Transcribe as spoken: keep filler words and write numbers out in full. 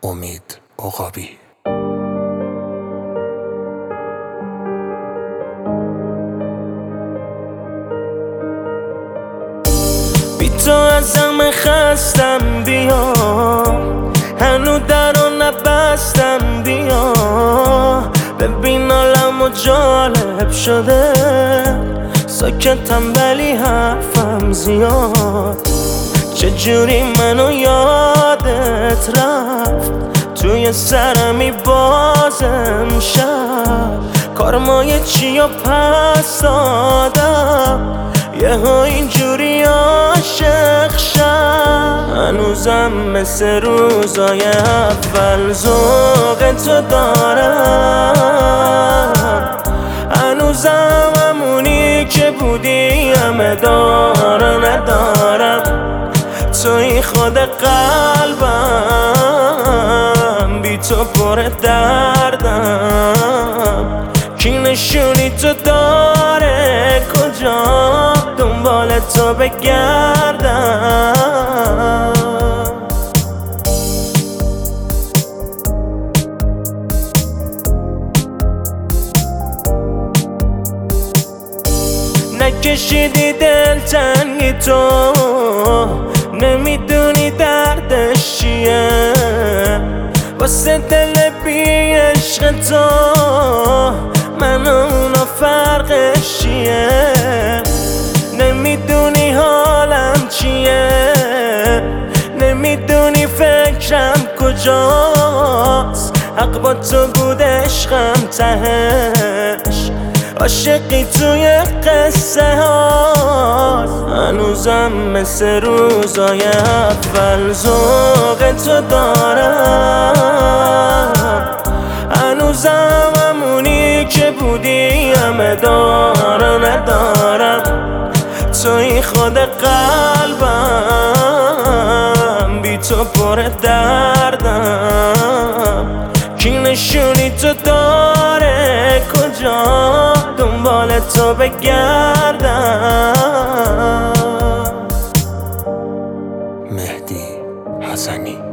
امید عقابی. بی تو ازم خستم، بیا هنو درو نبستم، بیا ببین عالمو جالب شده، ساکتم ولی حرفم زیاد. چجوری منو یادت رفت، توی سرمی بازم شب کارمای چی و پس دادم، یهو اینجوری عاشق شم. هنوزم مثل روزای اول ذوق تو دارم، هنوزم همونی که بودی همه دار ندارم. توی خود قلبم، بی تو پر دردم، کی نشونی تو داره کجا دنبال تو بگردم. نکشیدی دل تنگی تو، نمیدونی دردش چیه، واسه دل بی عشق تو من و اونا فرقش چیه. نمیدونی حالم چیه، نمیدونی فکرم کجاست، حق با تو بود عشقم تهش، عاشقی توی قصه هاست. هنوزم مثل روزای اول ذوق تو دارم، هنوزم همونی که بودی همه دار ندارم. توی خود قلبم، بی تو پر دردم، کی نشونی تو داره کجا دنبال تو بگردم. مهدی حسنی.